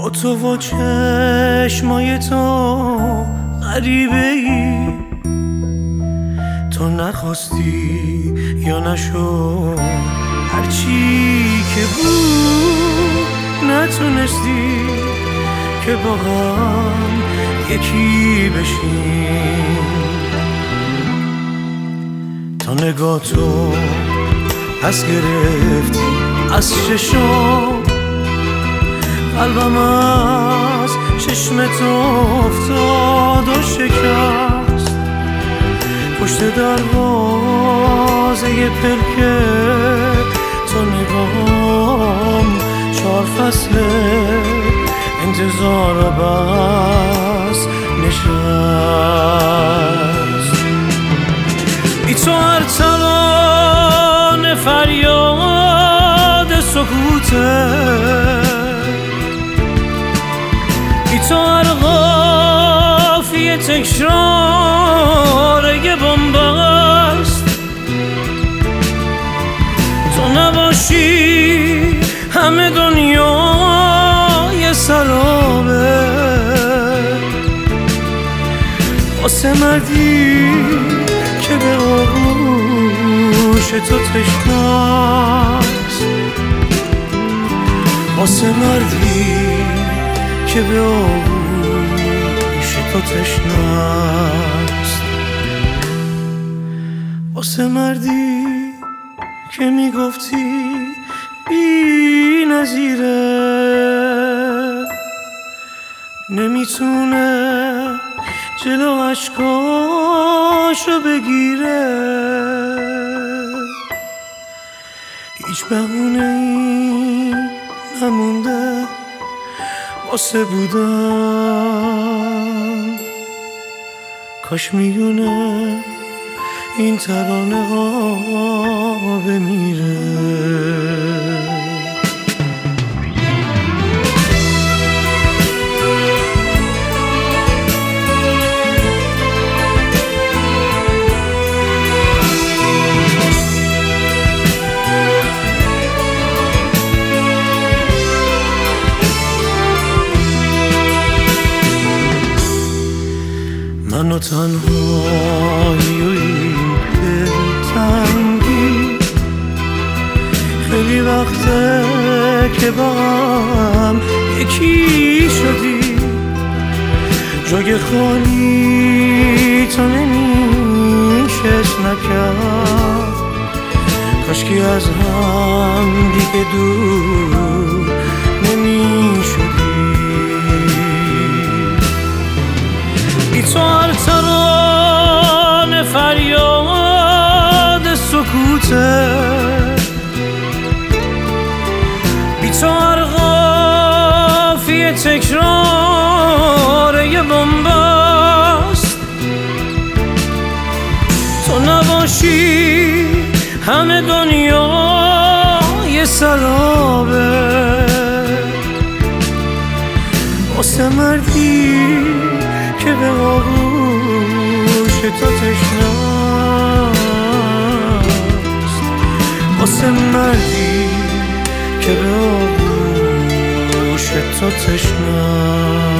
با تو و چشمای تو غریبه ای، تو نخواستی یا نشد، هرچی که بود نتونستی که با هم یکی بشیم. تا نگاه تو پس گرفتی از چشم، قلبم از چشم تو افتاد و شکست. پشت دروازه پلکه تو نگاهم 4 فصل انتظار و بس نشست. بی تو هر ترانه فریاد سکوته، بی تو هر قافیه تکرار یه بنبست. تو نباشی همه دنیا یه سرابه، واسه مردی که به آغوش تو تشنست، واسه مردی که به آغوش تو تشنست، واسه مردی که میگفتی بی نظیره، نمیتونه جلو عشقاشو بگیره. هیچ بهونه‌ای نمونده واسه بودن، کاش میونه این ترانه ها بمیره. من و تنهایی و این دلتنگی، خیلی وقته که با هم یکی شدی. جای خالی تو نمیشست نکرد، کاشکی از هم دیگه دور نمیشدی. بی تو هر ترانه فریاد سکوته، بی تو هر قافیه تکرار یه بنبست. تو نباشی همه دنیا یه سرابه، واسه مردی که به آغوش تو تشنست، واسه مردی که به آغوش تو تشنست.